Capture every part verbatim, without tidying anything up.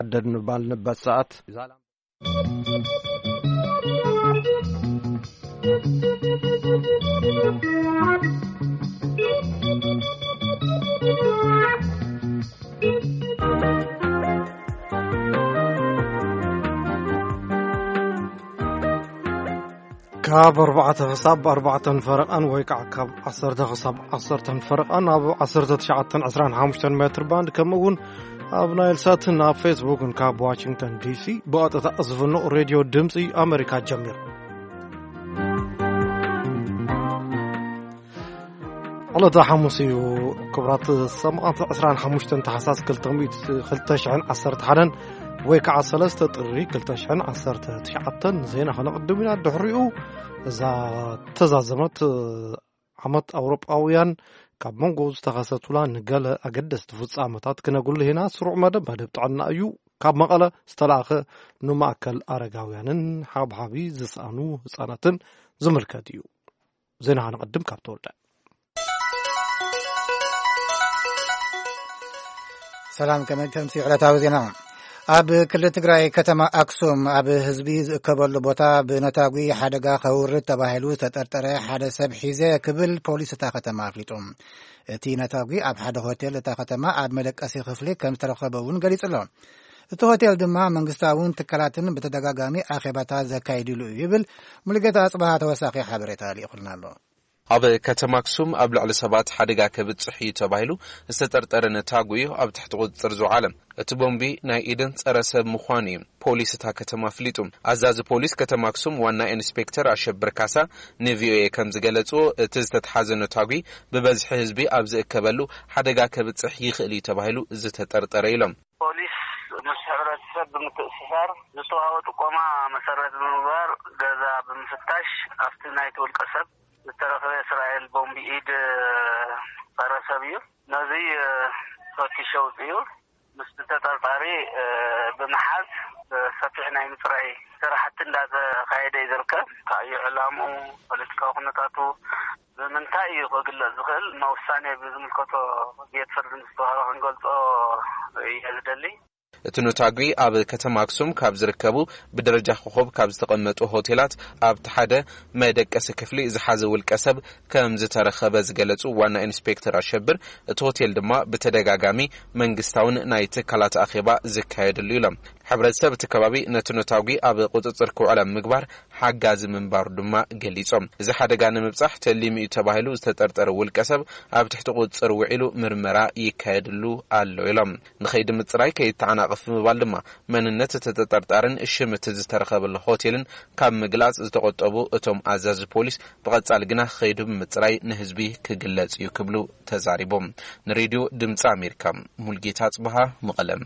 عددن بالنبات ساعات كاب أربعة خصاب أربعة فرقان ويقع كاب عصرة خصاب عصرة فرقان أبو عصرة تشعة عشران حامشتن متر باند كمون أبناء الساتن أب فيسبوك كاب واشنطن دي سي بقت تأصفنو راديو دمسي أمريكا جميل الله تحمسي وكبرات السماء عشران حامشتن تحساس كل تميت خلتش عن عصرة حدا ويقع ثلاثة طريق كلتش عن عصرة تشعة زين خلق الدمينا الدحريو إذا تزازمت عمت أوروباويان كاب منغو استغاثتولا نقال أقدس تفوت عمتات كنا نقول هنا سرع مدى هدبت عنا أيو كاب مقالة استلاخ نماكل أرقاويان حاب حابي زسانو زساناتن زملكاتيو زين هنقدم كاب تولدا سلام كمان تمسي على تاوزينا أب كل تقرأي كتما أكسوم أب هزبي كبل بوتا بنتاقي حدقا خور تباهلو تترتري حد سبحيزة كبل بوليس تا ختما فليتهم تي نتاقي أب حد هوتيل تا ختما أب ملك أسي خفلي كم ترخبون قليت الله التو هوتيل دما منقستاون تكالاتن بتدقاقامي آخباتا زكايدلو يبل ملقتا أصبحا توساقي حبريتا لي أخلنا الله أب كتم أكسوم أبل على سبات حدقا كبت صحي تباهلو استرتر نتاقوي أب تحت قد ترزو عالم اتبومبي ناي إيدن ترسب مخواني بوليس تا كتما فليتم عزاز بوليس كتم أكسوم وانا انسبكتر أشبر كاسا نيفيو اي كم زغلتو تزتت حازن نتاقوي ببزح حزبي أبز اكبالو حدقا كبت صحي خلي تباهلو زتترتر إيلم بوليس مسحرة سب متأسفار نتوها وتقوما مسارات المنبار جازا بمفتاش أفتنايت والقصب الطرف إسرائيل بومبي إيد فرسابيو نزي صوتي شوطيو مستتر طاري بمحاز سفحنا مصرعي صراحة لا قاعدة يذكر كأي علامه ولتكا خنطاتو بمنتاي وقل زغل موساني بزملكتو بيتفرد مستوى عنقلتو يهدلي تنوتاغي أب كتم أكسوم كاب زركبو بدرجة خخوب كاب استقمتو هوتيلات أب تحدى ميدك أسكفلي إذا حازو الكسب كم زترخب زغلتو وانا إنسبكتر أشبر الهوتيل دما بتدقاقامي منقستاون نايتكالات أخيبا زكايد الليلم حبرت سبت كبابي نتنوتاغي أب قطتركو على مقبار حقاز منبار دما قليصم إذا حدقان مبصح تليمي تباهلو استترتر والكسب أب تحت قطر وعلو مرمرا يكايد اللو آلو إلم نخيد متراي كي يتعنا قف مبالما من النت تتطرطرن الشمت زترخب الهوتيلن كاب مغلاص زتقطبو اتم عزاز بوليس بقصال غنا خيدو مصراي نحزبي كغلص يكبلو تزاريبوم نريديو دمص امريكا مولجيتا صبها مقلم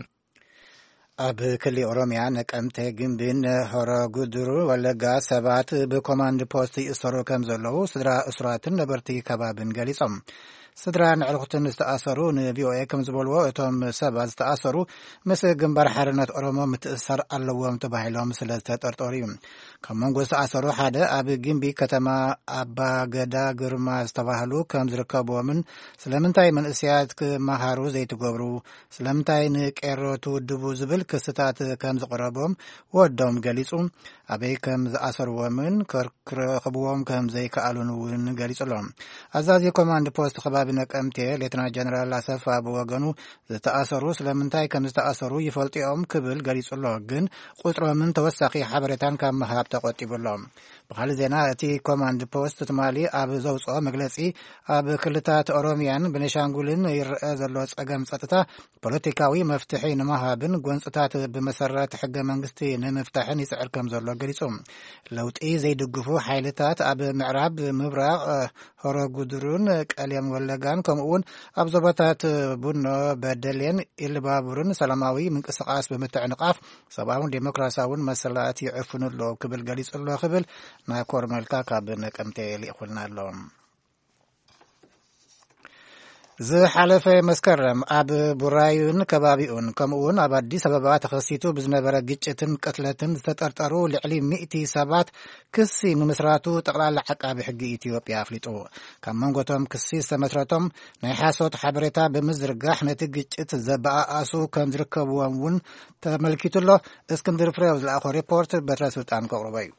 أب كل أوروميا نكمت جنبين هرا قدرو ولا سبات بكوماند بوستي إسرو كم زلو سدرا أسرات نبرتي كبابن قليصم سدران علاقتن استأثروا نبيو ايكم زبولو اتوم سبا استأثروا مثل جنبار حرنات أوروما متأثر اللوام تباهلهم سلسة ترطوريم كمان قوست أثروا حدا أبي جنبي كتما أبا قدا قرما استباهلو كم زركبوا من سلامنتاي من اسياد كمهارو زي تقبرو سلامنتاي نك ايرو تودبو زبل كستات كم زقربهم ودوم قليسهم أبي كم زأثروا من كرقبوهم كم زي كألون قليسهم أزازي كمان بوست خباب نكمتي ليتنا جنرال أسف أبو وغنو زتأثروا سلامنتاي كم زتأثروا يفلطيهم كبل قليس الله جن قطر من توسقي حبرتان كم مهاب تقطي بالله بخال زينا أتي كوماند بوست تمالي أب زوصة مجلسي أب كلتات أوروميان بنشانقولين يرأز اللوز أقام سطتا بوليتيكاوي مفتحين مهابن قوانسطات بمسارات حق منغستين مفتحين يسعر كم زلو قريسوم لو تأي زي دقفو حيلتات أب معراب مبراغ هورو قدرون كاليام ولغان كمؤون أب زبطات بنو بدلين إلبابورن سلاماوي من قسقاس بمتع نقاف سباون ديمقراساون مسلات يعرفون اللو قبل قريس اللو قبل ما كورمال كاكا بنك أمتي لي أخلنا لهم ዝሓለፈ መስከረም ኣብ ቡራዩን ከባቢኡን ከምኡውን ኣብ ኣዲስ ኣበባ ተኸሲቱ ብዝነበረ ግጭትን ቅትለትን ዝተጠርጠሩ ልዕሊ ሚእቲ ሰባት ክሲ ንምስራቱ ጠቕላላ ዓቃቢ ሕጊ ኢትዮጵያ ኣፍሊጡ ካብ መንጎቶም ክሲ ዝተመስረቶም ናይ ሓሶት ሓበሬታ ብምዝርጋሕ ነቲ ግጭት ዘበኣኣሱ ከም ዝርከብዎም እውን ተመልኪቱሎ እስክንድር ፍሬው ዝለኣኾ ሪፖርት በትረ ስልጣን ከቕርቦ እዩ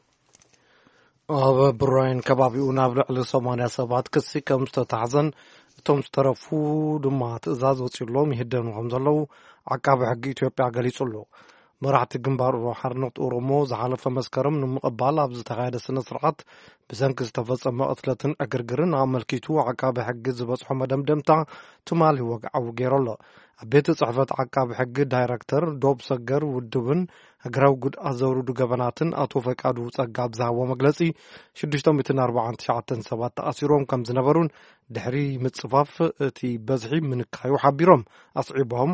ኣብ ቡራዩን ከባቢኡን ኣብ ልዕሊ ሰማንያ ሰባት ክሲ ከም ዝተታሕዘን እቶም ዝተረፉ ድማ ትእዛዝ ወፂሎም ይህደኑ ከም ዘለዉ ዓቃቢ ሕጊ ኢትዮጵያ ገሊጹ ኣሎ መራሕቲ ግንባር ሓርነት ኦሮሞ ዝሓለፈ መስከረም ንምቕባል ኣብ ዝተኻየደ ስነ ስርዓት ብሰንኪ ዝተፈጸመ ቅትለትን ዕግርግርን ኣመልኪቱ ዓቃቢ ሕጊ ዝበፅሖ መደምደምታ ትማሊ ወግዓዊ ገይሩ ኣሎ ኣብ ቤተ ጽሕፈት ዓቃቢ ሕጊ ዳይረክተር ዶብ ሰገር ውድብን ሃገራዊ ጉድኣት ዘውርዱ ገበናትን ኣቶ ፈቃዱ ጸጋብ ዝሃቦ መግለጺ ሽዱሽተ ሚእቲ ኣርባዓን ትሽዓተን ሰባት ተኣሲሮም ከም ዝነበሩን ድሕሪ ምጽፋፍ እቲ በዝሒ ምንካዩ ሓቢሮም ኣስዒቦም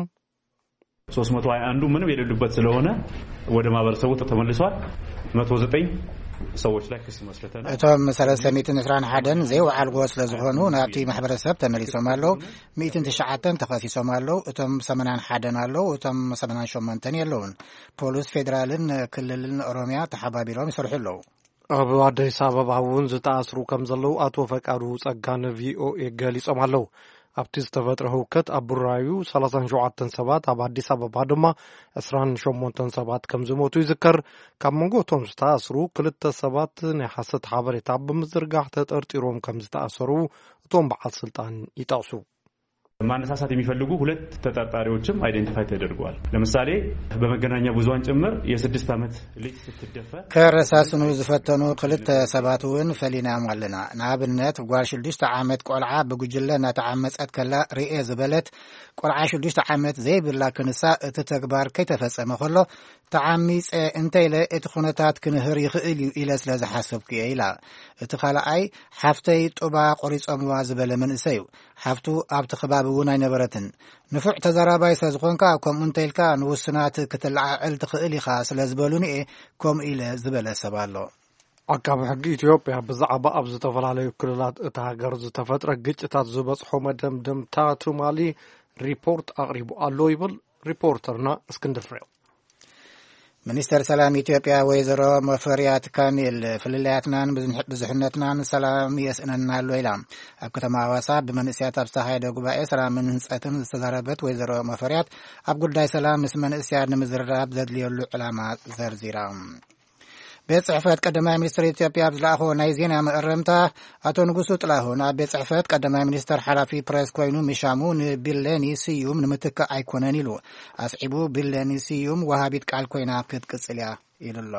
ሶስት መቶ ሃያ አንዱ ምንም የሌሉበት ስለሆነ ወደ ማህበረሰቡ ተመልሷል መቶ ዘጠኝ ሰዎች ላይ ክስ መስርተናል እቶም ሰለስተ ሚእቲ ዕስራን ሓደን ዘይወዓልጎ ስለዝኾኑ ናብቲ ማሕበረሰብ ተመሊሶም ኣለው ሚእቲ ትሽዓተን ተኸሲሶም ኣለው እቶም ሰማንያ ሓደን ኣለው እቶም ሰማንያ ሸሞንተ የለውን ፖሊስ ፌደራልን ክልልን ኦሮሚያ ተሓባቢሮም ይሰርሑ ኣለው ኣብ ኣዲስ ኣበባ እውን ዝተኣስሩ ከም ዘለው ኣቶ ፈቃዱ ጸጋን ቪኦኤ ገሊጾም ኣለው ኣብቲ ዝተፈጥረ ህውከት ኣብ ቡራዩ ሰላሳ ሸውዓተ ሰባት ኣብ ኣዲስ ኣበባ ድማ ዕስራን ሸሞንተ ሰባት ከም ዝሞቱ ይዝከር ካብ መንጎ እቶም ዝተኣስሩ ክልተ ሰባት ናይ ሓሰት ሓበሬታ ብምዝርጋሕ ተጠርጢሮም ከም ዝተኣሰሩ እቶም በዓል ስልጣን ይጠቕሱ ማነሳሳት የሚፈልጉ ሁለት ተጠርጣሪዎችም አይደንቲፋይ ተደርገዋል ለምሳሌ በመገናኛ ብዙሃን ጭምር የስድስት ዓመት ልጅ ስትደፈር ከረሳስኑ ዝፈተኑ ክልተ ሰባቱን ፈሊና ማለና ናብነት ጓል ሽዱሽተ ዓመት ቆልዓ በጉጅለ ናተዓመጸት ከላ ሪኤ ዝበለት ቆልዓ ሽዱሽተ ዓመት ዘይብላ ክንሳ እቲ ተግባር ከይተፈጸመ ከሎ ተዓሚጸ እንተይለ እቲ ኩነታት ክንህር ይኽእል እዩ ኢለ ስለ ዝሓሰብኩ እየ ኢላ እቲ ካልኣይ ሓፍተይ ጡባ ቆሪጾምዋ ዝበለ መንእሰይ ሓፍቱ ኣብቲ ከባቢ እውን ኣይነበረትን ንፉዕ ተዛራባይ ስለ ዝኾንካ ከምኡ እንተይልካ ንውስናት ክትለዓዕል ትኽእል ኢኻ ስለ ዝበሉኒ እየ ከምኡ ኢለ ዝበለ ሰብ ኣሎ ዓቃቢ ሕጊ ኢትዮጵያ ብዛዕባ ኣብ ዝተፈላለዩ ክልላት እታ ሃገር ዝተፈጥረ ግጭታት ዝበፅሖ መደምደምታ ትማሊ ሪፖርት ኣቕሪቡ ኣሎ ይብል ሪፖርተርና እስክንድር ፍሬው ሚኒስተር ሰላም ኢትዮጵያ ወይዘሮ መፈሪያት ካሚል ፍልልያትናን ብዙሕነትናን ሰላም የስእነና ኣሎ ኢላ ኣብ ከተማ ሐዋሳ ብመንእስያት ኣብ ዝተኻየደ ጉባኤ ሰላምን ህንፀትን ዝተዛረበት ወይዘሮ መፈሪያት ኣብ ጉዳይ ሰላም ምስ መንእስያት ንምዝርራብ ዘድልየሉ ዕላማ ዘርዚራ ቤት ጽሕፈት ቀዳማይ ሚኒስትር ኢትዮጵያ ብዝለኣኾ ናይ ዜና መእረምታ ኣቶ ንጉሱ ጥላሁን ኣብ ቤት ጽሕፈት ቀዳማይ ሚኒስትር ሓላፊ ፕሬስ ኮይኑ ምሻሙ ንቢለኒ ስዩም ንምትካእ ኣይኮነን ኢሉ ኣስዒቡ ቢለኒ ስዩም ወሃቢት ቃል ኮይና ክትቅጽል እያ ኢሉሎ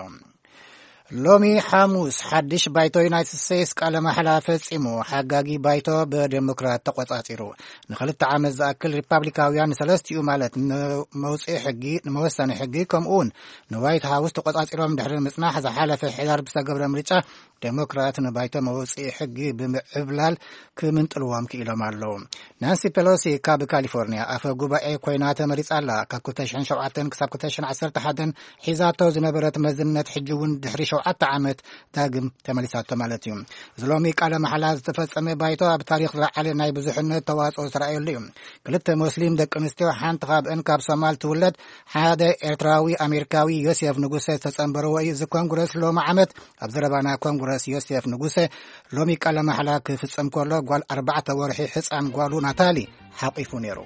ሎሚ ሐሙስ ሓድሽ ባይቶ ዩናይትድ ስቴትስ ቃለ መሓላ ፈጺሙ ሓጋጊ ባይቶ ብዴሞክራት ተቆጻጺሩ ንኽልተ ዓመት ዝኣክል ሪፓብሊካውያን ሰለስቲኡ ማለት ንመውፅኢ ሕጊ ንመወሰኒ ሕጊ ከምኡውን ንዋይት ሃውስ ተቆጻጺሮም ድሕሪ ምጽናሕ ዝሓለፈ ሕዳር ብዝተገብረ ምርጫ ዴሞክራት ንባይቶ መውፅኢ ሕጊ ብምዕብላል ክምንጥልዎም ክኢሎም ኣለዉ ናንሲ ፔሎሲ ካብ ካሊፎርኒያ ኣፈ ጉባኤ ኮይና ተመሪጻ ኣላ ካብ ክልተ ሽሕን ሸውዓተን ክሳብ ክልተ ሽሕን ዓሰርተ ሓደን ሒዛቶ ዝነበረት መዝነት ሕጂ እውን ድሕሪ ሸውዓተ ዓመት ዳግም ተመሊሳቶ ማለት እዩ እዚ ሎሚ ቃለ መሓላ ዝተፈጸመ ባይቶ ኣብ ታሪክ ዝለዓለ ናይ ብዙሕነት ተዋፅኦ ዝተረኣየሉ እዩ ክልተ ሙስሊም ደቂ ኣንስትዮ ሓንቲ ካብአን ካብ ሶማል ትውለድ ሓደ ኤርትራዊ ኣሜሪካዊ ዮሴፍ ንጉሴ ዝተጸንበረዎ እዩ እዚ ኮንግረስ ሎሚ ዓመት ኣብ ዘረባና ኮንግረስ ዮሴፍ ንጉሴ ሎሚ ቃለ መሓላ ክፍጸም ከሎ ጓል ኣርባዕተ ወርሒ ሕፃን ጓሉ ናታሊ ሓቂፉ ነይሩ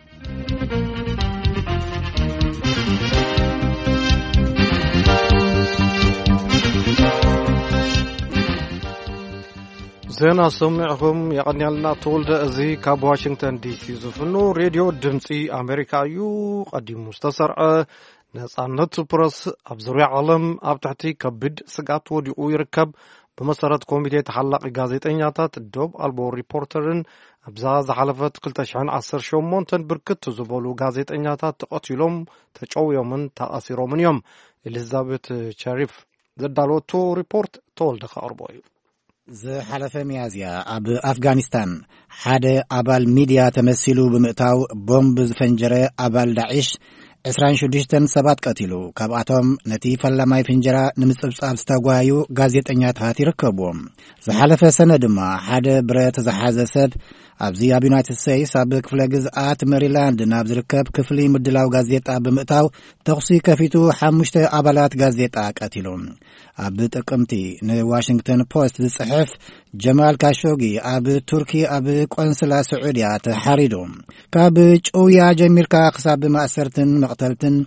ዜና ሰሚዕኩም የቀኒያልና ተወልደ እዚ ካብ ዋሽንግተን ዲሲ ዝፍኑ ሬድዮ ድምፂ ኣሜሪካ እዩ ቀዲሙ ዝተሰርዐ ነጻነት ፕረስ ኣብ ዙርያ ዓለም ኣብ ትሕቲ ከቢድ ስጋት ወዲቁ ይርከብ ብመሰረት ኮሚቴ ተሓላቂ ጋዜጠኛታት ዶብ ኣልቦ ሪፖርተርን ኣብዛ ዝሓለፈት ክልተ ሽሕን ዓሰርተ ሸሞንተ ብርክት ዝበሉ ጋዜጠኛታት ተቐቲሎም ተጨውዮምን ተኣሲሮምን እዮም ኤሊዛቤት ቸሪፍ ዘዳለወቶ ሪፖርት ተወልደ ከቕርቦ እዩ ዝሓለፈ ሚያዝያ ኣብ ኣፍጋኒስታን ሓደ ኣባል ሚድያ ተመሲሉ ብምእታው ቦምብ ዝፈንጀረ ኣባል ዳዒሽ عشرين وشديشتن سبات قتلو كابعتهم نتي فلماي فنجرا نمصبصاب ستغوايو ጋዜጠኛታት ይርከቡም ዝሓለፈ ሰነ ድማ ሓደ ብረት ዝሓዘ ሰብ ኣብዚ ኣብ ዩናይትድ ስቴትስ ኣብ ክፍለ ግዝኣት ሜሪላንድ ናብ ዝርከብ ክፍሊ ምድላው ጋዜጣ ብምእታው ተኽሲ ከፊቱ ሓሙሽተ ኣባላት ጋዜጣ ቀቲሎም ኣብ ጥቅምቲ ንዋሽንግተን ፖስት ዝጽሕፍ ጀማል ካሾጊ ኣብ ቱርኪ ኣብ ቆንስላ ስዑድያ ተሓሪዶም ካብ ጮውያ ጀሚርካ ክሳብ ማእሰርትን መቅተልትን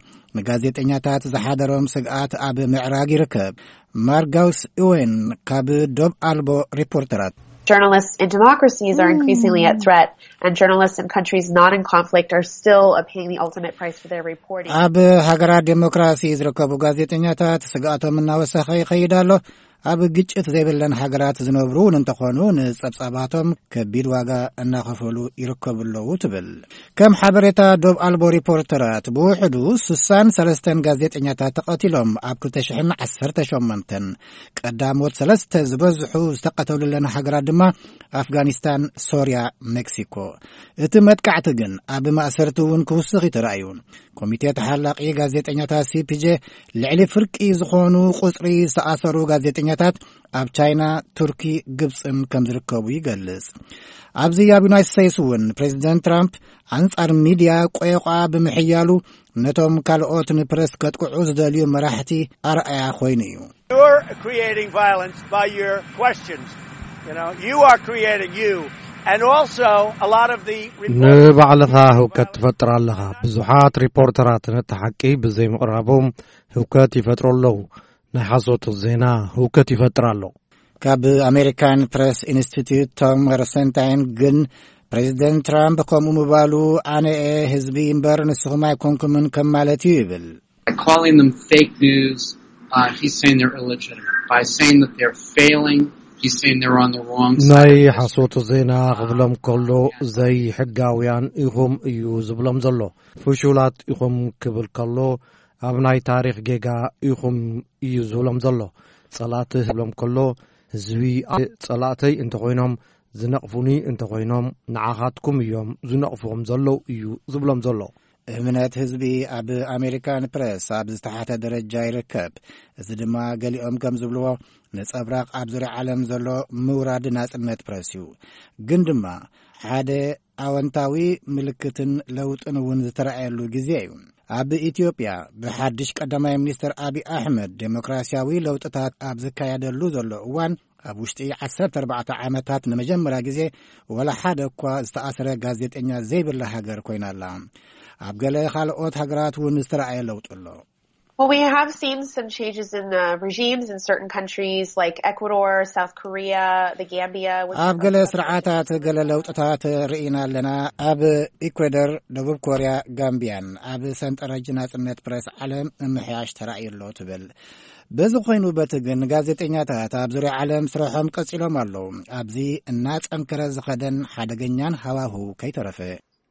ጋዜጠኛታት ዝሓደሮም ስግኣት ኣብ ምዕራግ ይርከብ ማርጋውስ ኢዌን ካብ ዶብ ኣልቦ ሪፖርተራት Journalists in democracies are increasingly at threat, and journalists in countries not in conflict are still paying the ultimate price for their reporting. ኣብ ሃገራት ዲሞክራሲ ዝርከቡ ጋዜጠኛታት ስግኣቶም እናወሰኸ ይኸይዳሎ ኣብ ግጭት ዘይብለን ሃገራት ዝነብሩ እንተኾኑ ንጸብጻባቶም ከቢድ ዋጋ እናኸፈሉ ይርከብሉ ትብል ከም ሓበሬታ ዶብ ኣልቦ ሪፖርተራት ብውሕዱ ስልሳ ወሰለስተ ጋዜጠኛታት ተቐቲሎም ኣብ ሁለት ሺህ ዓሰርተ ሸሞንተ ቀዳሞት ሰለስተ ዝበዝሑ ዝተቀተሉለን ሃገራት ድማ ኣፍጋኒስታን ሶርያ ሜክሲኮ እቲ መጥቃዕቲ ግን ኣብ ማእሰርቲ እውን ክውስኽ ይተራእዩ ኮሚቴ ተሓላቂ ጋዜጠኛታት ሲፒጄ ልዕሊ ፍርቂ ዝኾኑ ቁጽሪ ዝተኣሰሩ ጋዜጠኛታት ኣብ ቻይና ቱርኪ ግብፅን ከም ዝርከቡ ይገልጽ ኣብዚ ኣብ ዩናይትድ ስቴትስ እውን ፕሬዚደንት ትራምፕ አንጻር ሚድያ ቆይቋ ብምሕያሉ ነቶም ካልኦት ንፕረስ ከጥቅዑ ዝደልዩ መራሕቲ ኣርኣያ ኮይኑ እዩ You're creating violence by your questions. You know, you are creating you. And also a lot of the ንባዕልኻ ህውከት ትፈጥር ኣለኻ ብዙሓት ሪፖርተራት ነቲ ሓቂ ብዘይ ምቕራቦም ህውከት ይፈጥሩ ኣለዉ ናይ ሓሶት ዜና ህውከት ይፈጥር ኣሎ ካብ አሜሪካን ፕሬስ ኢንስቲትዩት ቶም ረሰንታይን ግን ፕሬዚደንት ትራምፕ ከምኡ ምባሉ ኣነ ህዝቢ እምበር ንስኹም ኣይኮንኩምን ከም ማለት እዩ ይብል calling them fake news uh, he's saying they're illegitimate by saying that they're failing he's saying they're on the wrong side ናይ ሓሶት ዜና ክብሎም ከሎ ዘይ ሕጋውያን ኢኹም እዩ ዝብሎም ዘሎ ፍሹላት ኢኹም ክብል ከሎ ኣብ ናይ ታሪክ ጌጋ ኢኹም እዩ ዝብሎም ዘሎ ጸላት ክብሎም ከሎ ህዝቢ ጸላተይ እንተ ኮይኖም ዝነቕፉኒ እንተ ኮይኖም ንዓኻትኩም እዮም ዝነቕፉም ዘሎ እዩ ዝብሎም ዘሎ እምነት ህዝቢ ኣብ አሜሪካን ፕሬስ ኣብ ዝተሓተ ደረጃ ይርከብ እዚ ድማ ገሊኦም ከም ዝብልዎ ነጸብራቕ ኣብ ዙርያ ዓለም ዘሎ ምውራድ ናጽነት ፕሬስ እዩ ግን ድማ ሓደ ኣወንታዊ ምልክትን ለውጥን እውን ዝተረኣየሉ ግዜ እዩ ኣብ ኢትዮጵያ ብሓድሽ ቀዳማይ ሚኒስትር አብይ አሕመድ ዴሞክራሲያዊ ለውጥታት ኣብ ዝካየደሉ ዘሎ እዋን ኣብ ውሽጢ ዓሰርተ ኣርባዕተ ዓመታት ንመጀመርያ ግዜ ወላ ሓደ እኳ ዝተኣሰረ ጋዜጠኛ ዘይብላ ሃገር ኮይናላ ኣብ ገለ ካልኦት ሃገራት እውን ዝተረኣየ ለውጥ ኣሎ Well, we have seen some changes in the regimes in certain countries like Ecuador, South Korea, the Gambia. ኣብ ገለ ስርዓታት ገለ ለውጥታት ርኢና ኣለና ኣብ ኢኳዶር ደቡብ ኮርያ ጋምቢያን ኣብ ሰንጠረዥ ናጽነት ፕሬስ ዓለም ምሕያሽ ተራእየሎ ትብል በዚ ኮይኑ በቲ ግን ጋዜጠኛታት ኣብ ዙርያ ዓለም ስራሖም ቀጺሎም ኣለዉ ኣብዚ እናጸንከረ ዝኸደን ሓደገኛን ሃዋህው ከይተረፈ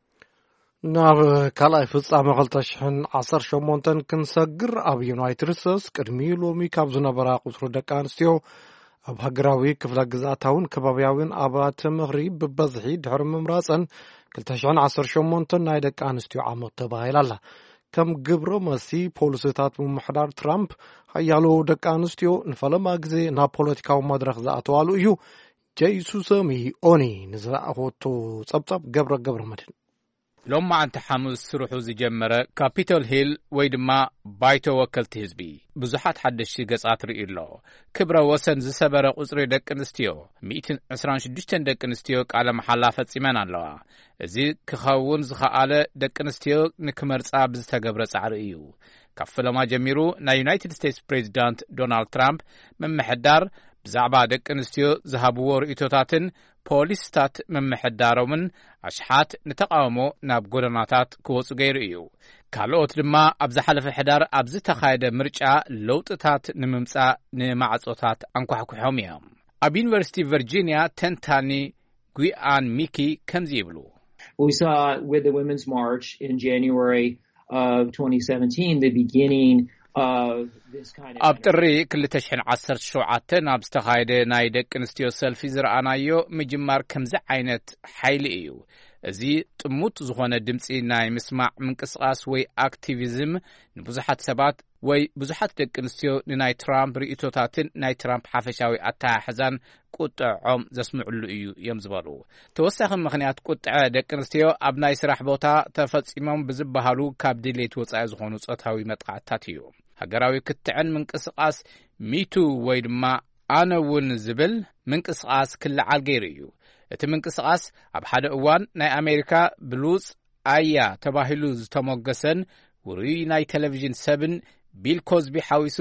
ናብ ካልኣይ ፍጻመ ሁለት ሺህ ዓሰርተ ሸሞንተ ክንሰግር ኣብ ዩናይትድ ስቴትስ ቅድሚ ሎሚ ካብ ዝነበራ ቁጽሪ ደቂ ኣንስትዮ ኣብ ሃገራዊ ክፍለ ግዝኣታውን ከባብያውን ኣባላት ምኽሪ ብበዝሒ ድሕሪ ምምራፅን ሁለት ሺህ ዓሰርተ ሸሞንተ ናይ ደቂ ኣንስትዮ ዓመት ተባሂላ ኣላ ከም ግብረ መሲ ፖሊሲታት ምምሕዳር ትራምፕ ሓያሎ ደቂ ኣንስትዮ ንፈለማ ግዜ ናብ ፖለቲካዊ መድረክ ዝኣተዋሉ እዩ ጀይሱሰሚ ኦኒ ንዝረኣኾቶ ጸብጻብ ገብረ ገብረ መድህን ሎማ አንተ ሐሙስ ስሩሑ ዝጀመረ ካፒቶል ሂል ወይ ድማ ባይቶ ወከልቲ ህዝቢ ብዙሓት ሓደሽቲ ገጻት ርእይሎ ክብረ ወሰን ዝሰበረ ቁጽሪ ደቂ ኣንስትዮ مئة وعشرين وستة ደቂ ኣንስትዮ ቃለ መሓላ ፈጺመን ኣለዋ እዚ ክኸውን ዝኸኣለ ደቂ ኣንስትዮ ንክመርጻ ብዝተገብረ ጻዕሪ እዩ ካብ ፈለማ ጀሚሩ ናይ ዩናይትድ ስቴትስ ፕሬዚዳንት ዶናልድ ትራምፕ መምሕዳር ብዛዕባ ደቂ ኣንስትዮ ዝሃብዎ ርእይቶታትን ፖሊስታት መምሕዳሮምን ኣሽሓት ንተቃውሞ ናብ ጎደናታት ክወጹ ገይሩ እዩ ካልኦት ድማ ኣብ ዝሓለፈ ሕዳር ኣብ ዝተኻየደ ምርጫ ለውጥታት ንምምጻእ ንማዕጾታት አንኳሕኩሖም እዮም ኣብ ዩኒቨርሲቲ ቨርጂኒያ ተንታኒ ጉያን ሚኪ ከምዚ ይብሉ We saw with the Women's March in January of twenty seventeen the beginning ኣብ ጥሪ ሁለት ሺህ ዓሰርተ ሸውዓተ ናብ ዝተኻየደ ናይ ደቂ ኣንስትዮ ሰልፊ ዝረኣናዮ ምጅማር ከምዚ ዓይነት ሓይሊ እዩ እዚ ጥሙት ዝኾነ ድምፂ ናይ ምስማዕ ምንቅስቃስ ወይ አክቲቪዝም ንብዙሓት ሰባት ወይ ብዙሓት ደቂ ኣንስትዮ ንናይ ትራምፕ ርእቶታትን ናይ ትራምፕ ሓፈሻዊ ኣተሓሕዛን ቁጥዖም ዘስምዕሉ እዩ እዮም ዝበሉ። ተወሳኺ ምኽንያት ቁጥዐ ደቂ ኣንስትዮ ኣብ ናይ ስራሕ ቦታ ተፈጺሞም ብዝበሃሉ ካብ ድሌት ወጻኢ ዝኾኑ ጾታዊ መጥቃዕትታት እዩ። ሃገራዊ ክትዕን ምንቅስቃስ ሚቱ ወይ ድማ ኣነ እውን ዝብል ምንቅስቃስ ክለዓል ገይሩ እዩ። እቲ ምንቅስቃስ ኣብ ሓደ እዋን ናይ ኣሜሪካ ብሉጽ ኣያ ተባሂሉ ዝተሞገሰን ውሩይ ናይ ቴሌቪዥን ሰብን ቢል ኮዝቢ ሓዊሱ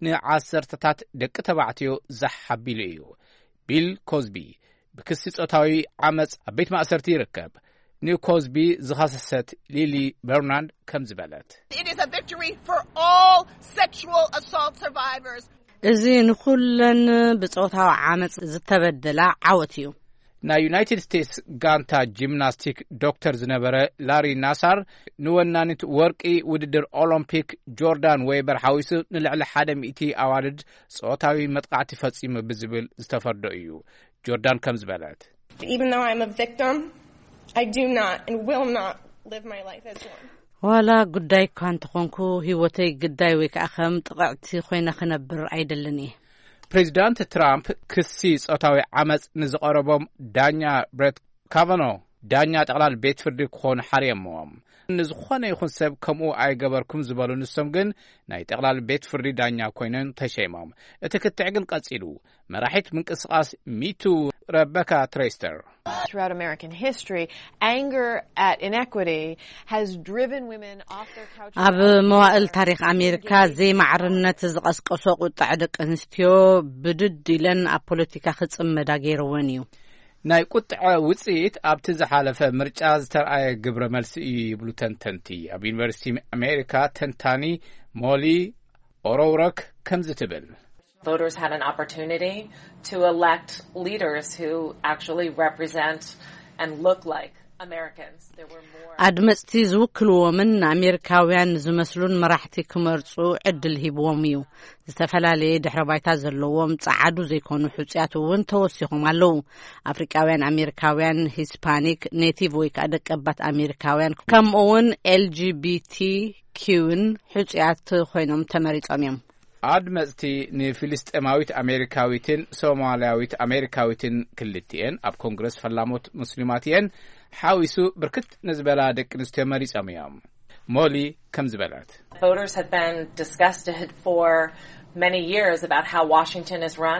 ንዓሰርተታት ደቂ ተባዕትዮ ዘሓቢሉ እዩ። ቢል ኮዝቢ ብክሲ ጾታዊ ዓመፅ ኣብ ቤት ማእሰርቲ ይርከብ። ንኮዝቢ ዝኸሰሰት ሊሊ በርናንድ ከም ዝበለት It is a victory for all sexual assault survivors. እዚ ንኹለን ብጾታዊ ዓመፅ ዝተበደላ ዓወት እዩ። ናይ ዩናይትድ ስቴትስ ጋንታ ጂምናስቲክ ዶክተር ዝነበረ ላሪ ናሳር ንወናኒት ወርቂ ውድድር ኦሎምፒክ ጆርዳን ዌበር ሓዊሱ ንልዕሊ ሓደ ሚእቲ ኣዋልድ ጾታዊ መጥቃዕቲ ፈጺሙ ብዝብል ዝተፈርዶ እዩ። ጆርዳን ከም ዝበለት Even though I'm a victim, I do not and will not live my life as one. ዋላ ጉዳይ እኳ እንተኾንኩ ህይወተይ ግዳይ ወይ ከዓ ከም ጥቕዕቲ ኮይነ ክነብር ኣይደልን እየ። ፕሬዚዳንት ትራምፕ ክሲ ጾታዊ ዓመፅ ንዝቐረቦም ዳኛ ብሬት ካቫኖ ዳኛ ጠቕላል ቤት ፍርዲ ክኾኑ ሓርየሞም። ንዝኾነ ይኹን ሰብ ከምኡ ኣይገበርኩም ዝበሉ ንሶም ግን ናይ ጠቕላል ቤት ፍርዲ ዳኛ ኮይኖም ተሸይሞም። እቲ ክትዕ ግን ቀጺሉ መራሒት ምንቅስቃስ ሚቱ ረበካ ትሬስተር Throughout American history, anger at inequity has driven women off their couches. ኣብ መዋእል ታሪክ ኣሜሪካ ዘይማዕርነት ዝቐስቀሶ ቁጥዕ ደቂ ኣንስትዮ ብድድ ኢለን ኣብ ፖለቲካ ክጽመዳ ገይረወን እዩ። ናይ ቁጥዐ ውጽኢት ኣብቲ ዝሓለፈ ምርጫ ዝተረኣየ ግብረ መልሲ እዩ ይብሉ ተንተንቲ። ኣብ ዩኒቨርሲቲ ኣሜሪካ ተንታኒ ሞሊ ኦሮውረክ ከምዚ ትብል Voters had an opportunity to elect leaders who actually represent and look like Americans. There were more ኣድመጽቲ ዝውክልዎምን ኣሜሪካውያን ዝመስሉን መራሕቲ ክመርጹ ዕድል ሂብዎም እዩ። ዝተፈላለየ ድሕረ ባይታ ዘለዎም ጻዓዱ ዘይኮኑ ሕጽያት እውን ተወሲኾም ኣለዉ። ኣፍሪካውያን ኣሜሪካውያን፣ ሂስፓኒክ፣ ኔቲቭ ወይ ከዓ ደቀባት ኣሜሪካውያን ከምኡውን ኤል ጂ ቢ ቲ ኪውን ሕጽያት ኮይኖም ተመሪጾም እዮም። ኣድመጽቲ ንፊልስጤማዊት ኣሜሪካዊትን ሶማልያዊት ኣሜሪካዊትን ክልቲአን ኣብ ኮንግረስ ፈላሞት ሙስሊማት እየን ሓዊሱ ብርክት ንዝበላ ደቂ ኣንስትዮ መሪጾም እዮም። ሞሊ ከም ዝበለት Voters have been disgusted for many years about how Washington is run.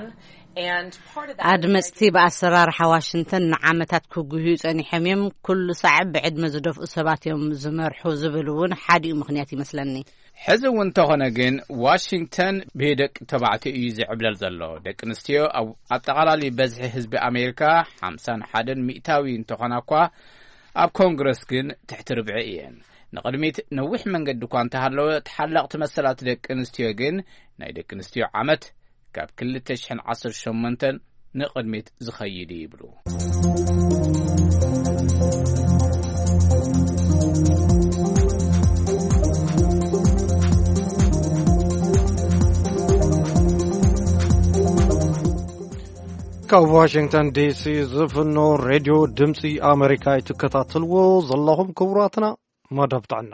ኣድመጽቲ ብኣሰራርሓ ዋሽንተን ንዓመታት ክጉህዩ ጸኒሖም እዮም። ኩሉ ሰዓብ ብዕድመ ዝደፍኡ ሰባት እዮም ዝመርሑ ዝብል እውን ሓዲኡ ምኽንያት ይመስለኒ። ሕዚ እውን እንተኾነ ግን ዋሽንግተን ብደቂ ተባዕትዮ እዩ ዝዕብለል ዘሎ። ደቂ ኣንስትዮ ኣብ ኣጠቓላሊ በዝሒ ህዝቢ ኣሜሪካ ሓምሳን ሓደን ሚእታዊ እንተኾና እኳ ኣብ ኮንግረስ ግን ትሕቲ ርብዒ እየን። ንቕድሚት ነዊሕ መንገዲ እኳ እንተሃለወ ተሓላቕቲ መሰላት ደቂ ኣንስትዮ ግን ናይ ደቂ ኣንስትዮ ዓመት ካብ ክልተ ሽሕን ዓሰርተ ሸሞንተን ንቕድሚት ዝኸይድ ይብሉ። ካብ ዋሽንግተን ዲሲ ዝፍኖ ሬድዮ ድምፂ ኣሜሪካ እትከታተልዎ ዘለኹም ክቡራትና መደብ ጥዕና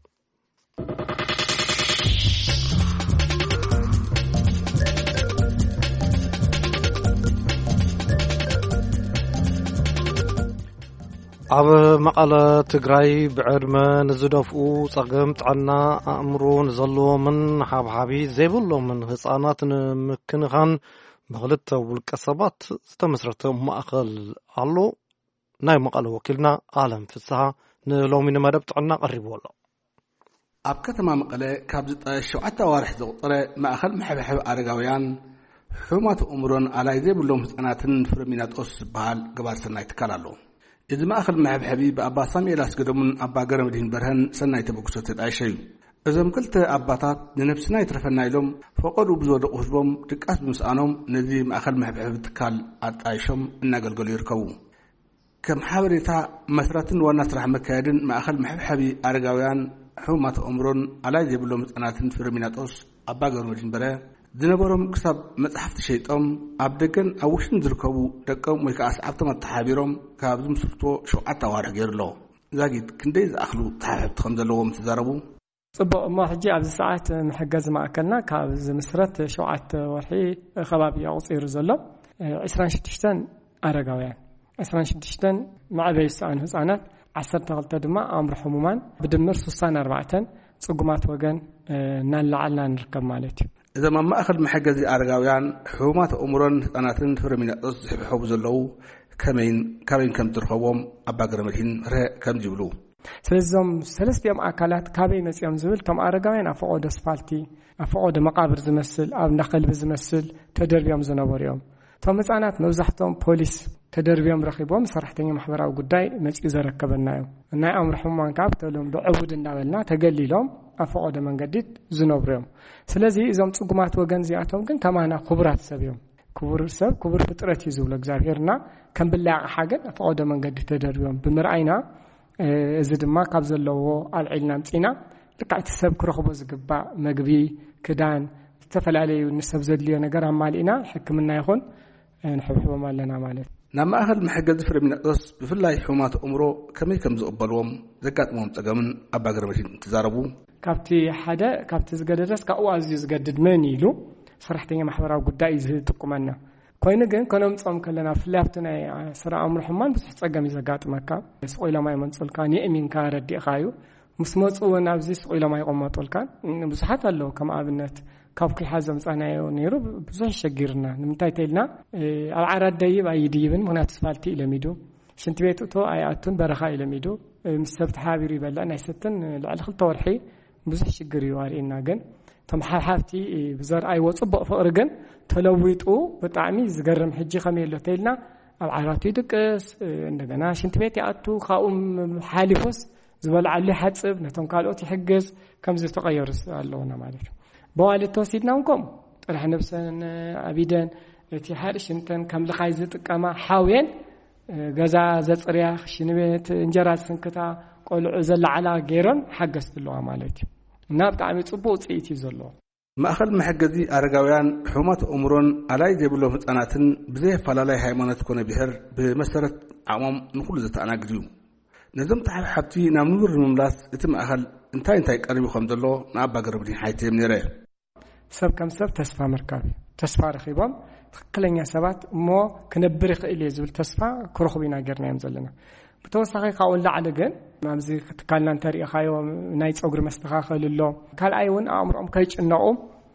ኣብ መቐለ ትግራይ ብዕድመ ንዝደፍኡ ጸገም ጥዕና ኣእምሮ ንዘለዎምን ሓብሓቢ ዘይብሎምን ህፃናት ንምክንኻን ብኽልተ ውልቀ ሰባት ዝተመስረተ ማእኸል ኣሎ። ናይ መቐለ ወኪልና ኣለም ፍስሓ ንሎሚ ንመደብ ጥዕና ቀሪቡ ኣሎ። ኣብ ከተማ መቐለ ካብ ሸውዓተ ኣዋርሕ ዘቑፀረ ማእኸል ምሕብሕብ ኣረጋውያን ሕሙማት ኣእምሮን ኣላይ ዘይብሎም ህፃናትን ፍሬሚናጦስ ዝበሃል ገባር ሰናይ ትካል ኣሎ። እዚ ማእኸል ምሕብሕቢ ብኣባ ሳሙኤል ኣስገዶምን ኣባ ገረመድህን በርሀን ሰናይ ተበግሶ ተጣይሸ እዩ። እዞም ክልተ ኣባታት ንነብስና ይትረፈና ኢሎም ፈቐዱ ብዝወደቑ ህዝቦም ድቃስ ብምስኣኖም ነዚ ማእኸል ምሕብሕቢ ትካል ኣጣይሾም እናገልገሉ ይርከቡ። ከም ሓበሬታ መስራትን ዋና ስራሕ መካየድን ማእኸል ምሕብሕቢ ኣረጋውያን ሕሙማት ኣእምሮን ኣላይ ዘይብሎም ህፃናትን ፍሬሚናጦስ ኣባ ገረመድህን በርሀ ዝነበሮም ክሳብ መጽሓፍቲ ሸይጦም ኣብ ደገን ኣብ ውሽጥን ዝርከቡ ደቀም ወይ ከዓ ሰዓብቶም ኣተሓቢሮም ካብ ዝምስርቶ ሸውዓተ ኣዋርሕ ገይሩሎ ዛጊት ክንደይ ዝኣኽሉ ተሓሕብቲ ከም ዘለዎም ትዛረቡ ጽቡቕ እሞ ሕጂ ኣብዚ ሰዓት መሕገዝ ማእከልና ካብ ዝምስረት ሸውዓተ ወርሒ ከባቢ ኣቁፂሩ ዘሎ عشرين وستة ኣረጋውያን عشرين وستة ማዕበይ ሰዓን ህፃናት عشرة اثنين ድማ ኣምሮ ሕሙማን ብድምር ستة وأربعة ጽጉማት ወገን እናላዓልና ንርከብ ማለት እዩ እዞም ኣብ ማእኸል መሕገዚ ኣረጋውያን ሕሙማት ኣእምሮን ህፃናትን ፍረሚናጦስ ዝሕብሕቡ ዘለው ከመይን ካበይን ከም ዝርከቦም ኣባ ገረመድህን ረ ከም ዝብሉ ስለዚኦም ሰለስቲኦም ኣካላት ካበይ መፅኦም ዝብል ቶም ኣረጋውያን ኣብ ፈቆደ ስፋልቲ ኣብ ፈቆደ መቃብር ዝመስል ኣብ እንዳኸልቢ ዝመስል ተደርቢዮም ዝነበሩ እዮም ቶም ህፃናት መብዛሕትኦም ፖሊስ ተደርቢዮም ረኺቦም ሰራሕተኛ ማሕበራዊ ጉዳይ መፅኡ ዘረከበና እዮም ናይ ኣእምሮ ሕሙማን ካብ ተሎም ብዕቡድ እንዳበልና ተገሊሎም ኣብ ፈቆደ መንገዲ ዝነብሩ እዮም ስለዚ እዞም ጽጉማት ወገን እዚኣቶም ግን ከማና ክቡራት ሰብ እዮም ክቡር ሰብ ክቡር ፍጥረት እዩ ዝብሎ እግዚኣብሔርና ከም ብላዕ ሓገን ኣብ ፈቆደ መንገዲ ተደርቢዮም ብምርኣይና እዚ ድማ ካብ ዘለዎ ኣልዒልና ምፂና ልክዕቲ ሰብ ክረኽቦ ዝግባእ መግቢ ክዳን ዝተፈላለዩ ንሰብ ዘድልዮ ነገር ኣማሊእና ሕክምና ይኹን ንሕብሕቦም ኣለና ማለት ናብ ማእኸል መሕገዚ ፍረሚናጦስ ብፍላይ ሕሙማት ኣእምሮ ከመይ ከም ዝቕበልዎም ዘጋጥሞም ፀገምን ኣባ ገረመድህን ትዛረቡ ካብቲ ሓደ ካብቲ ዝገደደስ ካብኡ ኣዝዩ ዝገድድ መን ኢሉ ሰራሕተኛ ማሕበራዊ ጉዳይ ዝጥቁመና ኮይኑ ግን ከነምፆም ከለና ፍላፍቲ ናይ ስራ ኣእምሮ ሕሙማን ብዙሕ ፀገም ዘጋጥመካ ስቆኢሎም ኣይመንፅልካ ንእሚንካ ረዲእኻዩ ምስ መፁ እውን ኣብዚ ስቆኢሎም ኣይቆመጡልካ ብዙሓት ኣለዉ ከም ኣብነት ካብ ክልሓዝ ዘምፃናዮ ነይሩ ብዙሕ ሸጊርና ንምንታይ ተኢልና ኣብ ዓራት ደይብ ኣይድይብን ምክንያቱ ስፋልቲ ኢለሚዱ ሽንቲ ቤት እቶ ኣይኣቱን በረኻ ኢለሚዱ ምስ ሰብ ተሓቢሩ ይበላእ ናይ ሰትን ልዕሊ ክልተ ወርሒ ብዙሕ ሽግር እዩ ኣርእና ግን ቶም ሓብሓብቲ ብዘርኣይዎ ፅቡቕ ፍቕሪ ግን ተለዊጡ ብጣዕሚ ዝገርም ሕጂ ከመይ ኣሎ ተኢልና ኣብ ዓራቱ ይድቅስ እንደገና ሽንቲ ቤት ይኣቱ ካብኡ ሓሊፉስ ዝበልዓሉ ይሓፅብ ነቶም ካልኦት ይሕግዝ ከምዚ ተቐየሩ ኣለውና ማለት እዩ በዋልት ተወሲድና እንኮም ጥራሕ ነብሰን ኣቢደን እቲ ሓደ ሽንተን ከም ልኻይ ዝጥቀማ ሓውየን ገዛ ዘፅርያ ሽንቤት እንጀራ ዝስንክታ ቆልዑ ዘለዓላ ገይሮን ሓገዝትለዋ ማለት እዩ እና ብጣዕሚ ፅቡቕ ውፅኢት እዩ ዘለዎ ማእኸል መሕገዚ ኣረጋውያን ሕሙማት ኣእምሮን ኣላይ ዘይብሎም ህፃናትን ብዘይ ኣፈላላይ ሃይማኖት ኮነ ብሄር ብመሰረት ዓቕሞም ንኩሉ ዘተኣናግድ እዩ ነዞም ተሓብሓብቲ ናብ ንቡር ንምምላስ እቲ ማእኸል እንታይ እንታይ ቀሪቡ ከም ዘሎ ንኣባ ገረመድህን ሓይተዮም ነይረ ሰብ ከም ሰብ ተስፋ ምርካብ ተስፋ ረኺቦም ትክክለኛ ሰባት እሞ ክነብር ይኽእል እየ ዝብል ተስፋ ክረኽቡ ኢና ጌርናዮም ዘለና ብተወሳኺ ካብኡ ንላዕሊ ግን ኣብዚ ክትካልና እንተሪእኻዮ ናይ ፀጉሪ መስተኻኸል ኣሎ ካልኣይ እውን ኣእምሮኦም ከይጭነቑ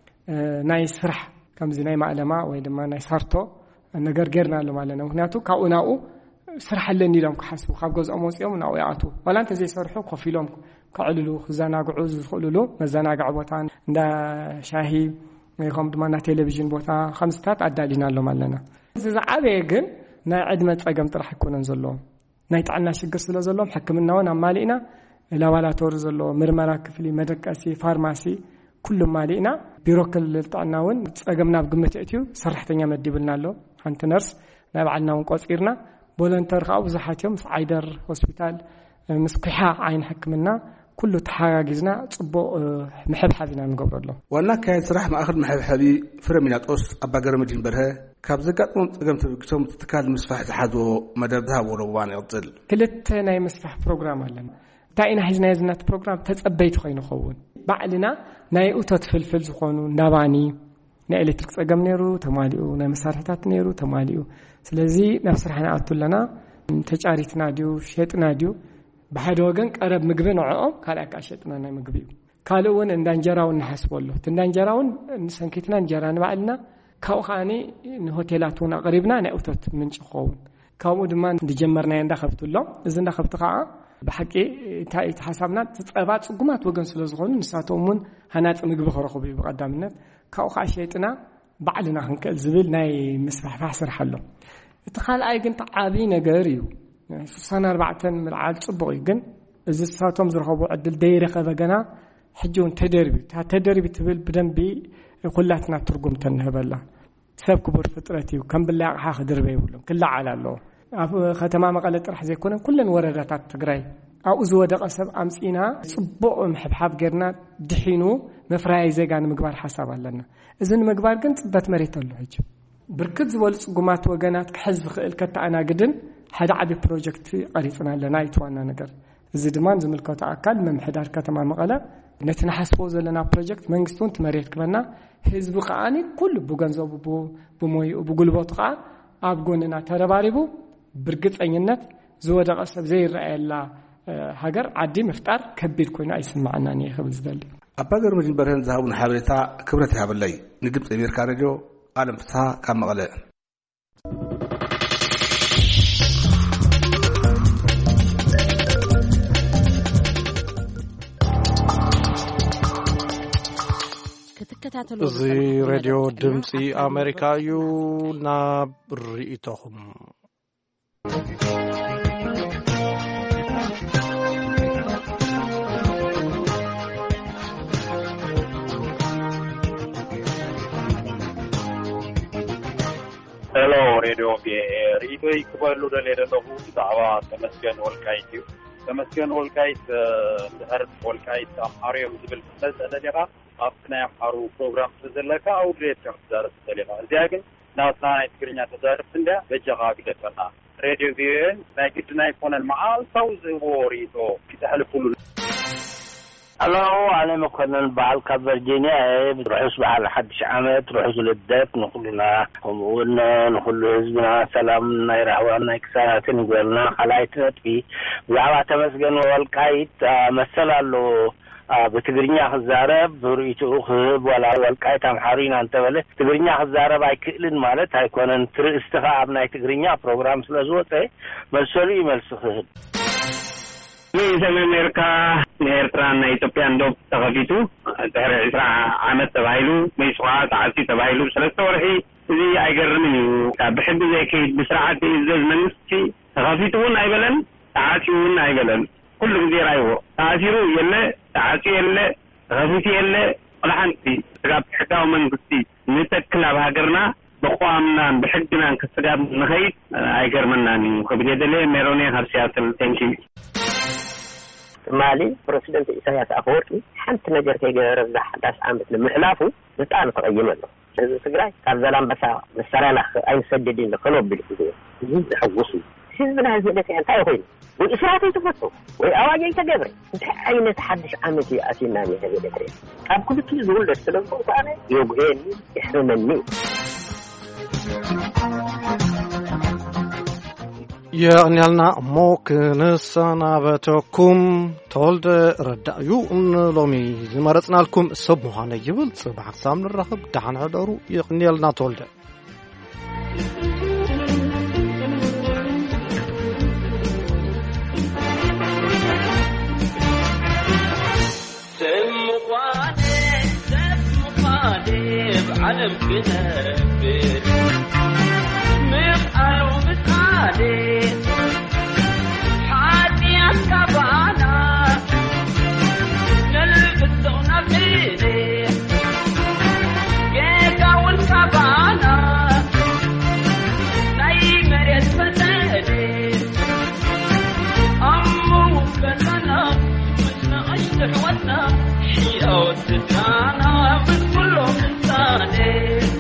ናይ ስራሕ ከምዚ ናይ ማእለማ ወይ ድማ ናይ ሳርቶ ነገር ጌርና ኣሎ ማለት ነው ምክንያቱ ካብኡ ናብኡ ስራሕ ኣለኒ ኢሎም ክሓስቡ ካብ ገዝኦም ወፂኦም ናብኡ ይኣትዉ ዋላ እንተዘይሰርሑ ኮፍ ኢሎም ክዕልሉ ክዘናግዑ ዝኽእልሉ መዘናግዒ ቦታ እንዳ ሻሂ ይኹም ድማ ናይ ቴሌቪዥን ቦታ ከምዝታት ኣዳሊና ኣሎም ኣለና እዚ ዝዓበየ ግን ናይ ዕድመ ፀገም ጥራሕ ይኮነን ዘለዎም ናይ ጥዕና ሽግር ስለ ዘለዎም ሕክምና እውን ኣማሊእና ላቦራቶሪ ዘለዎ ምርመራ ክፍሊ መደቀሲ ፋርማሲ ኩሉ ማሊእና ቢሮ ክልል ጥዕና እውን ፀገምና ብግምት እትዩ ሰራሕተኛ መዲብልና ኣሎ ሓንቲ ነርስ ናይ ባዕልና እውን ቆፂርና ቮለንተር ከዓ ብዙሓት እዮም ምስ ዓይደር ሆስፒታል ምስ ኩሓ ዓይን ሕክምና ኩሉ ተሓጋጊዝና ፅቡቕ ምሕብሓብ ኢና ንገብረሎ ዋና ካየድ ስራሕ ማእኸል ምሕብሓቢ ፍረሚናጦስ ኣባ ገረመድህን በርሀ ካብ ዘጋጥሞም ፀገም ተበጊሶም ትካል ምስፋሕ ዝሓዝዎ መደብ ዝሃብዎ እዋን ይቕፅል ክልተ ናይ ምስፋሕ ፕሮግራም ኣለና እንታይ ኢና ሒዝናዮ ዝናት ፕሮግራም ተፀበይቲ ኮይኑ ይኸውን ባዕልና ናይ እቶት ፍልፍል ዝኾኑ ናባኒ ናይ ኤሌክትሪክ ፀገም ነይሩ ተማሊኡ ናይ መሳርሕታት ነይሩ ተማሊኡ ስለዚ ናብ ስራሕ ንኣቱ ኣለና ተጫሪትና ድዩ ሸጥና ድዩ ብሓደ ወገን ቀረብ ምግቢ ንዕኦም ካልኣይ ከዓ ሸጥና ናይ ምግቢ እዩ ካልእ እውን እንዳ እንጀራ እውን ንሓስቦ ኣሎ እቲ እንዳ እንጀራ እውን ንሰንኪትና እንጀራ ንባዕልና ካብኡ ከዓኒ ንሆቴላት እውን ኣቕሪብና ናይ እቶት ምንጭ ክኸውን ካብኡ ድማ እንድጀመርናዮ እንዳኸብቲ ኣሎ እዚ እንዳኸብቲ ከዓ ብሓቂ እንታይ እቲ ሓሳብና ፀባ ፅጉማት ወገን ስለ ዝኾኑ ንሳቶም እውን ሃናፂ ምግቢ ክረኽቡ እዩ ብቐዳምነት ካብኡ ከዓ ሸይጥና ባዕልና ክንክእል ዝብል ናይ ምስፋሕፋሕ ስራሕ ኣሎ እቲ ካልኣይ ግን ዓብዪ ነገር እዩ ستة وأربعة ምልዓል ፅቡቕ እዩ ግን እዚ ንሳቶም ዝረኸቡ ዕድል ደይረኸበ ገና ሕጂ እውን ተደርቢ ተደርቢ ትብል ብደንቢ ኩላትና ትርጉም ተንህበላ ሰብ ክቡር ፍጥረት እዩ ከም ብላዕ ኣቕሓ ክድርበ ይብሎም ክላዓል ኣለዎ ኣብ ከተማ መቐለ ጥራሕ ዘይኮነን ኩለን ወረዳታት ትግራይ ኣብኡ ዝወደቐ ሰብ ኣምፂና ጽቡቕ ምሕብሓብ ጌርና ድሒኑ መፍራይ ዜጋ ንምግባር ሓሳብ ኣለና እዚ ንምግባር ግን ጽበት መሬት ኣሎ ሕጂ ብርክት ዝበሉ ጽጉማት ወገናት ክሕዝ ዝኽእል ከተኣናግድን ሓደ ዓቢ ፕሮጀክት ቀሪጽና ኣለና ይትዋና ነገር እዚ ድማ ዝምልከቶ ኣካል መምሕዳር ከተማ መቐለ ነቲ ንሓስቦ ዘለና ፕሮጀክት መንግስቱን ትመሬት ክበና ህዝቢ ኸኣኒ ኩሉ ብገንዘቡ ብሞዩ ብጉልበቱ ኸኣ ኣብ ጎንና ተረባሪቡ ብርግጸኝነት ዝወደቐ ሰብ ዘይረኣየላ ሃገር ዓዲ ምፍጣር ከቢድ ኮይኑ ኣይስማዓናኒ ይኽብል ዝደሊ ኣባ ገርመድን በርሀን ዝሃቡን ሓበሬታ ክብረት ይሃበለይ ንድምፂ ኣሜሪካ ሬድዮ ዓለም ፍስሓ ካብ መቐለ እዚ ሬድዮ ድምፂ ኣሜሪካ እዩ ናብ ርእይቶኹም ሄሎ ሬድዮ ርእይቶይ ክበሉ ደለለኹ ብዛዕባ ተመስገን ወልቃይት እዩ ተመስገን ወልቃይት ድሕሪ ወልቃይት ኣምሓርዮም ዝብል ስለዘለኻ ኣብቲ ናይ ኣምሓሩ ፕሮግራም ስለዘለካ ኣውድሬት ከም ትዛረብ ዘለኻ እዚኣ ግን ናትና ናይ ትግርኛ ተዛረብት እንድያ በጀኻ ግደፈና ሬድዮ ቪኦኤን ናይ ግድና ኣይኮነን መዓልታዊ ዝህቦ ርእይቶ ክተሕልፍሉ አሎ አለ መኮንን በዓል ካብ ቨርጂኒያ ርሑስ በዓል ሓድሽ ዓመት ርሑስ ልደት ንኹልና ከምኡውን ንኹሉ ህዝብና ሰላም ናይ ራህዋ ናይ ክሳትን ይግበልና ካልኣይቲ ነጥቢ ብዛዕባ ተመስገን ወልቃይት መሰል ኣሎ በትግርኛ ክዛረብ ርእይቱ ክህብ ወላ ወልቃይት ኣምሓሪና እንተበለ ትግርኛ ክዛረብ ኣይክእልን ማለት ኣይኮነን ትርእስትኻ ኣብ ናይ ትግርኛ ፕሮግራም ስለዝወፀ መሰሉ ይመልስ ክህብ ሰሜን ኣሜሪካ ኤርትራና ኢትዮጵያ ዶብ ተኸፊቱ ድሕሪ ዒስራ ዓመት ተባሂሉ መይስዋ ተዓሲ ተባሂሉ ሰለስተ ወርሒ እዚ ኣይገርምን እዩ ብሕጊ ዘይከይድ ብስርዓት ይእዘዝ መንግስቲ ተኸፊቱ እውን ኣይበለን ተዓሲኡ እውን ኣይበለን ኩሉ ግዜ ራይዎ ተዓሲሩ የለ ተዓሲኡ የለ ተኸፊቱ የለ ቆላሓንቲ ስጋብ ሕጋዊ መንግስቲ ንተክል ኣብ ሃገርና ብቋምናን ብሕግናን ክስጋብ ንኸይድ ኣይገርመናን እዩ ከብደለ ሜሮኔ ካብ ሲያትል ቴንኪ ማሊ ፕሬዚደንት ኢሳያስ አፈወርቂ ሓንቲ ነገር ከይገበረ ዛሕዳስ ዓመት ንምሕላፉ በጣም ተቀይመለ እዚ ትግራይ ካብ ዘላምበሳ መሳርያና ኣይሰደድን ለከኖብል እዩ እዚ ዝሕጉስ ህዝብና ህዝብነት እንታይ ኮይኑ ወይ እስራት ይተፈቶ ወይ አዋጅ ይተገብረ እንታይ ዓይነት ሓድሽ ዓመት ይኣሲና ንህብለት ካብ ኩልቱ ዝውልድ ስለዝኾነ ኳነ ይጉሄኒ ይሕርመኒ የእኛልና ሞክ ንሰናበተኩም ተወልደ ረዳዩ ሎሚ ዝመረጽናልኩም ሰብ ምዃነ ይብል ጽባሕ ክሳብ ንራኸብ ዳሓን ሕደሩ የእኛልና ተወልደ سمقاني سمقاني بعلم بنبر مقالو مقالي حاتي أسكبانا نلبسو نبيني جيكا والكبانا نايمر يتفتني أمو كلنا حوتنا حيا وتتانا من كله انساني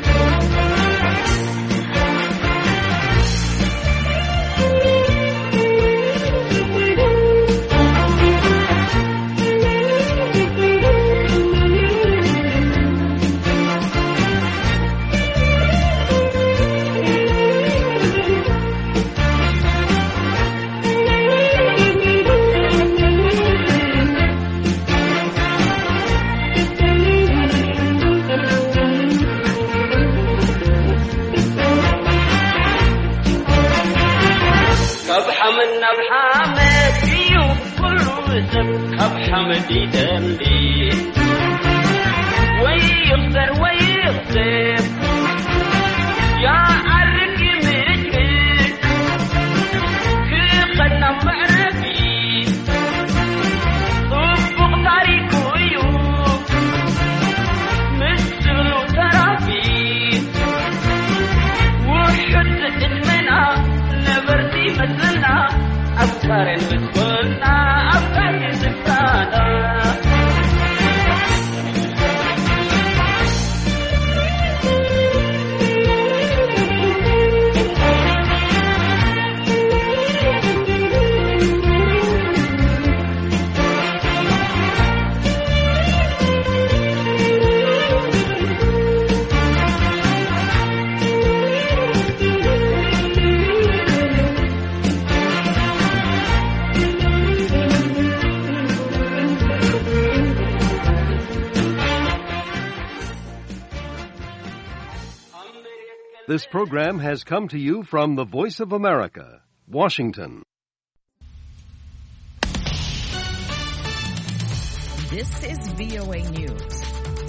من بحامد فيو كل وزن بحمد يدلي ويغفر ويغفر يا عرق مجمل كل قلنا معرفي طبق طريق ويوب مثل ترافي وحد المنع نبرتي مثلنا أفكار بتقولنا This program has come to you from the Voice of America, Washington. This is V O A News.